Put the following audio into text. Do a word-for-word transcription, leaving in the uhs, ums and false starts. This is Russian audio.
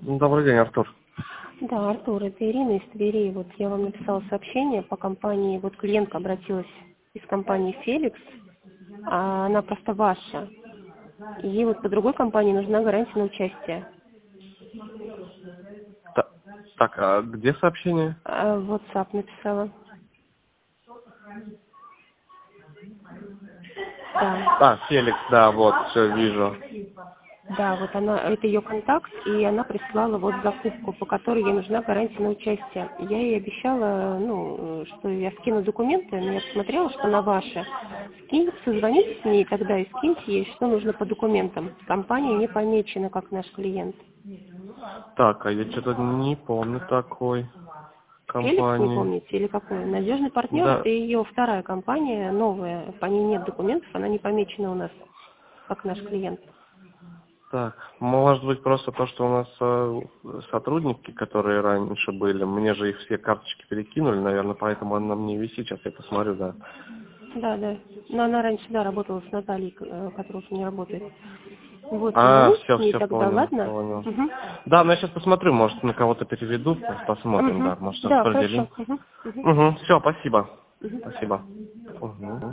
Добрый день, Артур. Да, Артур, это Ирина из Твери. Вот я вам написала сообщение по компании, вот клиентка обратилась из компании Феликс, а она просто ваша. И ей вот по другой компании нужна гарантия на участие. Та- Так, а где сообщение? А в WhatsApp написала. Да. А, Феликс, да, вот, все вижу. Да, вот она, это ее контакт, и она прислала вот закупку, по которой ей нужна гарантия на участие. Я ей обещала, ну, что я скину документы, но я посмотрела, что на ваши. Скинь, созвоните с ней тогда и скиньте ей, что нужно по документам. Компания не помечена как наш клиент. Так, а я что-то не помню такой Феликс, не компании. помните, или какой? Надежный партнер, Да, это ее вторая компания, новая, по ней нет документов, она не помечена у нас как наш клиент. так, может быть просто то, что у нас э, сотрудники, которые раньше были, мне же их все карточки перекинули, наверное, поэтому она мне висит, сейчас я посмотрю, да. Да, да. Но она раньше, да, работала с Натальей, э, которая уже не работает. Вот, А, созвоните все, с ней все, тогда, понял, ладно? понял. Угу. Да, ну я сейчас посмотрю, может на кого-то переведу, посмотрим, Угу. да, может Да, хорошо. распределим. Угу. Угу. Угу, все, спасибо. Угу. Спасибо. Угу.